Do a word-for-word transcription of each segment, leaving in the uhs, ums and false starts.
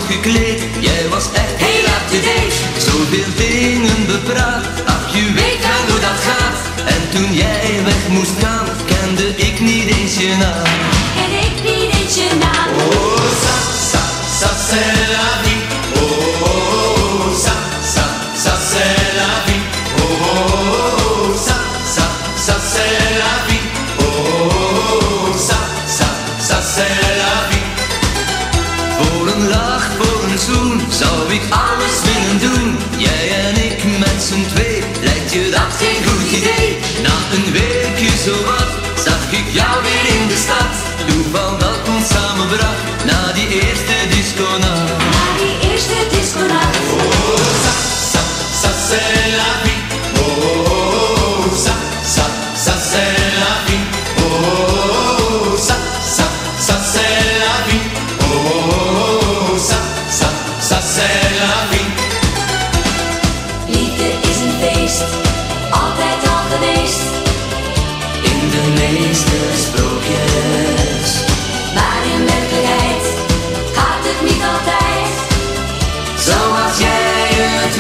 gekleed, jij was echt heel up-to-date. Zoveel dingen bepraat, ach je weet wel hoe dat gaat. En toen jij weg moest gaan, kende ik niet eens je naam. En ik niet eens je naam. Oh, ça, ça, ça c'est la vie. Oh, oh, ça, ça, ça c'est la vie. Oh, oh, ça, ça, ça c'est la vie. Oh, ça, ça, ça c'est la vie. Voor een lach, voor een zoen, zou ik alles willen doen. Jij en ik met z'n twee, lijkt je dat geen goed idee? Na een weekje zowat, zag ik jou weer in de stad. Toeval dat ons samenbracht, na die eerste disconacht. Na die eerste disconacht. Oh, ça, ça, ça c'est la vie. Oh, ça, ça, ça c'est la vie. Oh, ça, ça, ça c'est la vie. Oh, ça, ça, ça c'est la vie. Liefde is een feest, altijd al geweest. In de meeste sprookjes. Maar in werkelijkheid gaat het niet altijd Zoals jij het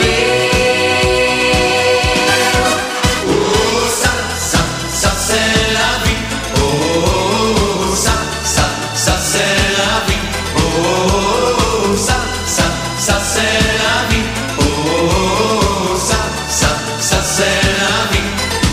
wil. Oh, ça, ça, ça c'est la vie. Oh, ça, ça, ça c'est la vie. Oh, ça, ça, ça c'est la vie. Oh, ça, ça, ça c'est la vie.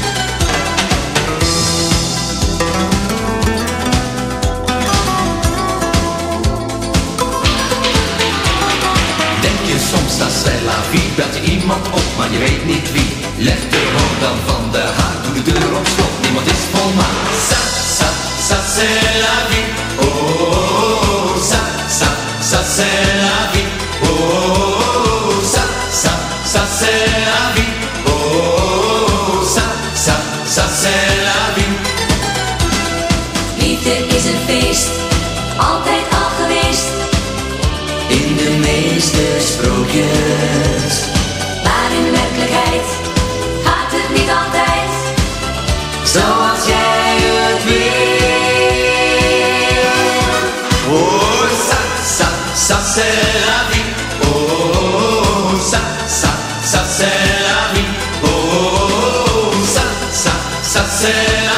Denk je soms dat c'est la vie, belt je iemand op, maar je weet niet wie. Leg de hoofd dan van de haak, doe de deur op slot, niemand is volmaakt. Ça, ça, ça c'est la vie. Oh, ça, ça, ça c'est la vie. Oh, ça, ça, ça c'est la vie. Oh, ça, ça, ça c'est la vie. Liefde is een feest, altijd al geweest. In de meeste sprookjes. Maar in werkelijkheid gaat het niet altijd Zoals jij het wil. Oh, ça, ça, ça c'est la vie. Oh, ça, ça, ça c'est la vie. Oh, ça, ça, ça c'est la vie.